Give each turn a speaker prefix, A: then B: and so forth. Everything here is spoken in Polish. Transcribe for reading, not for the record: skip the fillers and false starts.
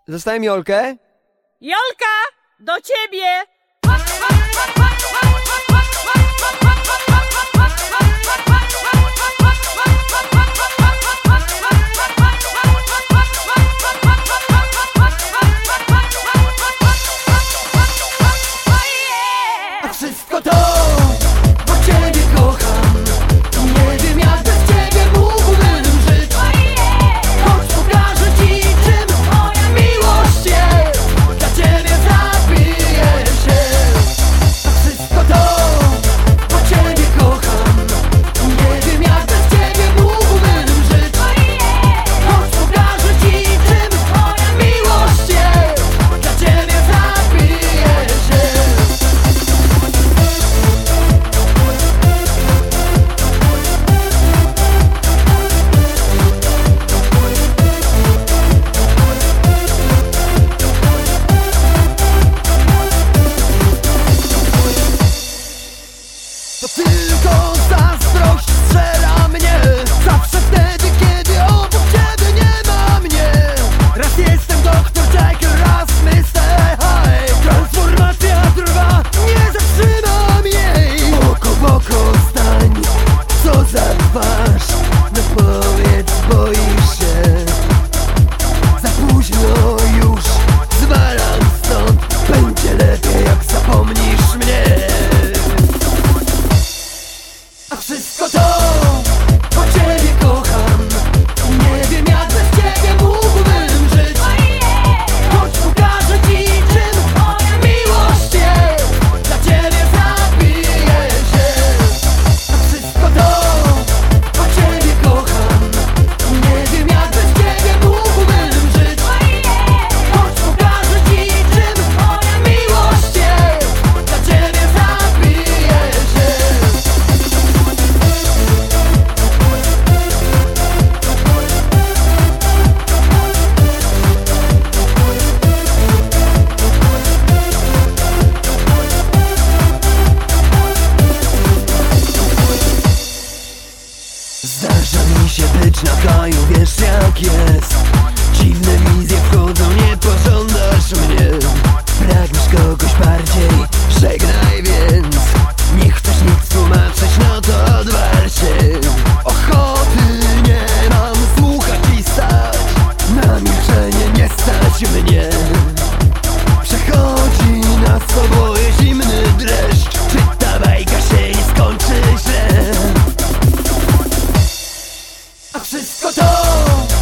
A: Zostawiam Jolkę.
B: Jolka, do ciebie!
A: A wszystko to, bo ciebie kocham. Nie wiem, jak bez ciebie mógłbym żyć. Choć pokażę ci, czym moja miłość jest. Dla ciebie zabiję się. A wszystko to, bo ciebie kocham. Nie wiem, jak bez ciebie mógłbym żyć. Choć pokażę ci, czym moja miłość jest. Dla ciebie zabiję się. To tylko zazdrość strzela mnie. Zawsze wtedy, kiedy obok ciebie nie ma mnie. Raz jestem doktor Jekyll, raz Mr. Hyde. Transformacja trwa, nie zatrzymam jej. Oko w oko stań, co za twarz. No powiedz, boisz się. Za późno już, zwalam stąd. Będzie lepiej, jak zapomnisz mnie. A wszystko to, bo ciebie kocham. Nie wiem, jak bez ciebie mógłbym żyć. Choć pokażę ci, czym moja miłość jest. Dla ciebie zabiję się. A wszystko to, bo ciebie kocham. Nie wiem, jak bez ciebie mógłbym żyć. Choć pokażę ci, czym moja miłość jest. Dla ciebie zabiję się. Zdarza mi się być na kraju, wiesz jak jest. Dziwne wizje wchodzą, nie pożądasz mnie. Pragniesz kogoś bardziej, żegnaj więc. Nie chcesz nic tłumaczyć, no to odwal się. Ochoty nie mam słuchać i stać. Na milczenie nie stać mnie. Przechodzi nas oboje zimny dreszcz. Czy ta bajka się nie skończy źle? A wszystko to,